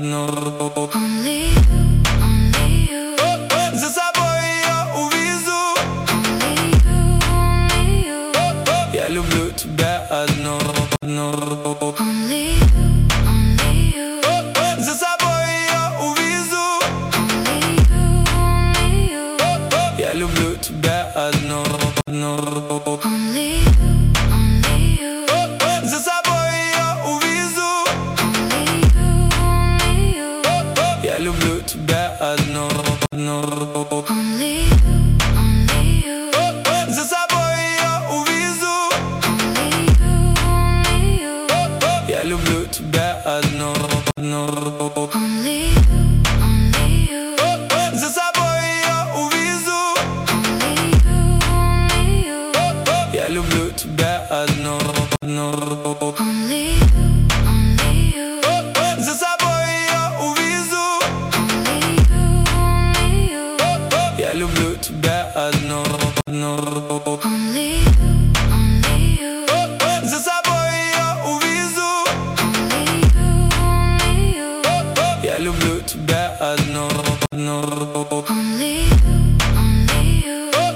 одну. Only you, only you. За собой ее увезу. Only you, only you. Я люблю тебя одну. Only you, only you. За собой ее увезу. Only you, only you. Я люблю тебя одну. Only you, only you. За собой ее увезу. Only you, only you. Я люблю тебя одну. Only you, only you. За собой ее увезу. Only you, only you. Я люблю тебя одну. Only you, only you. За собой ее увезу. Only you, only you. Я люблю тебя одну. Only you, only you. За собой ее увезу. Only you, only you. Я люблю тебя одну. Only you, only you. За собой ее увезу. Only you, only you. Я люблю тебя одну. Only